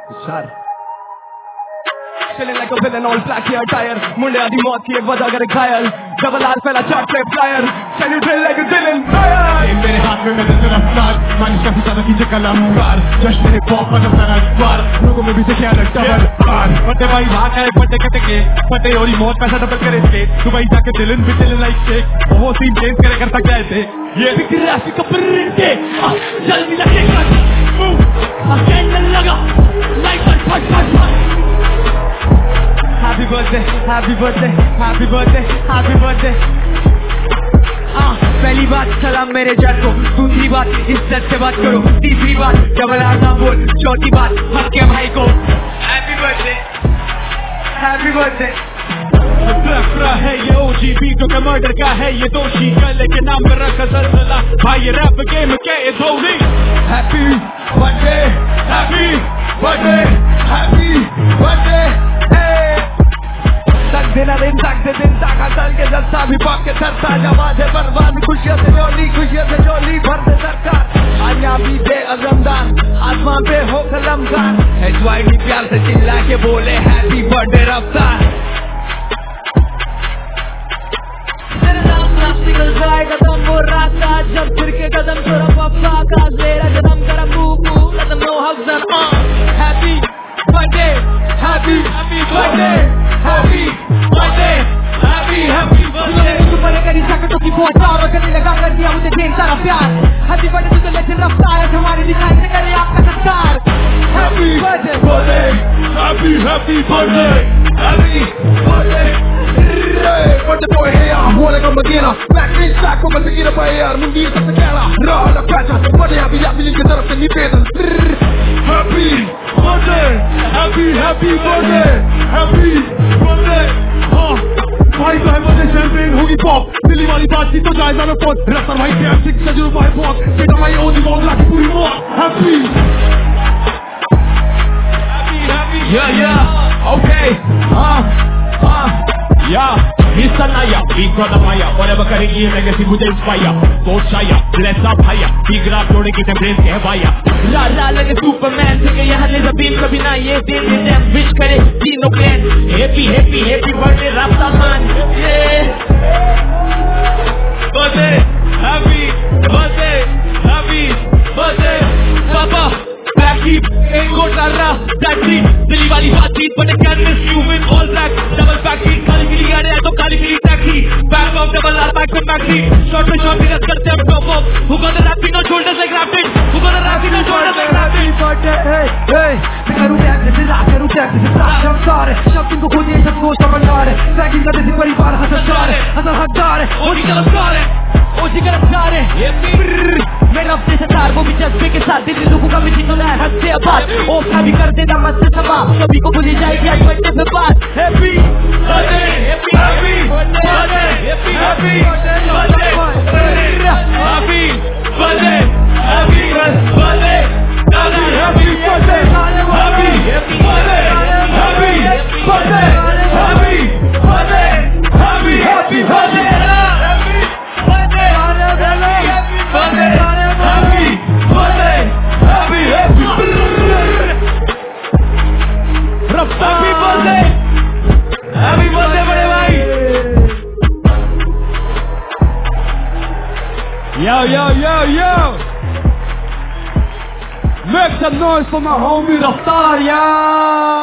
Sir. Chilling like a villain, all black hair tire. मुंडे आधी मौत की एक वजह करे घायल. डबल आल फैला चार्ट पे flyer. Can you drill like a villain? Fire! मेरे हाथ में मैं तेरा फ्लार. मानिश का फिजाना कीजिए कलाकार. जश्न मेरे पॉप पर अपना द्वार. लोगों में भी से क्या लगता है बार. पटे भाई भाग आए पटे कटे के. पटे और मौत पैसा डबल करे इसके. दुबई जाके दिलन भी दिलन लाइक शेक. वो सीन चेंज करे करता क्या है ये भी ग्राफिक का प्रिंटे. जल्दी लगे कट. कैंडल लगा. लाइट फट फट फट फट. Happy birthday, happy birthday, happy birthday, happy birthday. पहली बात सलाम मेरे जान को. दूसरी बात इज्जत से बात करो. तीसरी बात डबल आर ना बोल. चौथी बात हक के भाई को. Happy birthday, happy birthday. है ये OG बीटों का मर्डर का है ये दोषी. गले के नाम पर रखा जलजला. भाई ये रैप गेम क्या है Dhoni. Happy birthday, happy birthday, happy birthday. तक देना दिन तक दे दिन तक हटल के जलसा भी पाक के सरता. जवाब है बर्बाद खुशियों से जोली भर दे सरकार. आया भी दे अजमदान आसमां पे हो कलमगान. HYD प्यार से चिल्ला के बोले हैप्पी बर्थडे रफ्तार. प्लास्टिकल जाए कदम वो रास्ता. जब फिर के कदम छोड़ा पप्पा का मेरा कदम करा मुंह कदम नो हफ्जन. Happy birthday happy birthday happy birthday happy birthday. ऊपर करी सकटों की फोटो और करने लगा कर दिया मुझे ढेर सारा प्यार. हैप्पी बर्थडे तुझे लेकिन रफ्तार हमारी दिखाई से करे आपका सत्कार. Happy birthday happy birthday happy birthday. Birthday boy here, wanna come again. Back in stack, come and begin a fire. Mungi sa sakala, raw la kacha. Birthday happy in taraf se nivedan. Happy birthday, happy birthday, happy birthday. भाई भाई मुझे champagne होगी pop. Delhi वाली बातचीत तो जायजा में पहुंच. रफ्तार भाई से सिक्स से जो भाई पॉप. बेटा भाई ओदी बॉल लाके पूरी मौत. Happy, yeah, okay, yeah, Mr. Naya, big brother Maya, whatever करेगी ये legacy मुझे inspire. Coach Shaya, bless up higher, big rap जोड़ेगी ते brains कहवाया. ला लगे Superman से के यहाँ ले ज़मीन कभी ना ये दिन ये जैम wish करे तीनों plan. Happy birthday रफ्ता मान. Birthday, happy birthday, Papa. Blackheap, एक गोट डाल रहा, that beat, दिल्ली वाली बातचीत, but I can't miss you with all black, double backbeat, काली पीली आ रहे हैं तो काली पीली taxi, back off double R, back on backseat, short पे short रख करते हैं top off, who got the rapping on shoulders like rapid, who got the rapping on shoulders like rapid. Hey, मैं करूँ क्या जैसे रात करूँ क्या जैसे साथ हम सारे, शब्द इनको खुद ये सब सोच का भंडार है, बैकिंग का जैसे परिवार हज़ार है, ओजी का रफ्तार है, मेरा अपने सतार वो भी जज्बे के साथ दिल्ली लोगों का मिशन तो है हद से आबाद. ओफा भी कर देना मत से समा. सभी को भूली जाएगी आज बर्थडे पे बात. Happy birthday happy birthday happy birthday happy birthday happy birthday happy birthday happy birthday happy birthday happy birthday happy birthday Happy birthday बड़े भाई. Yo. Make some noise for my homie Raftar, yeah.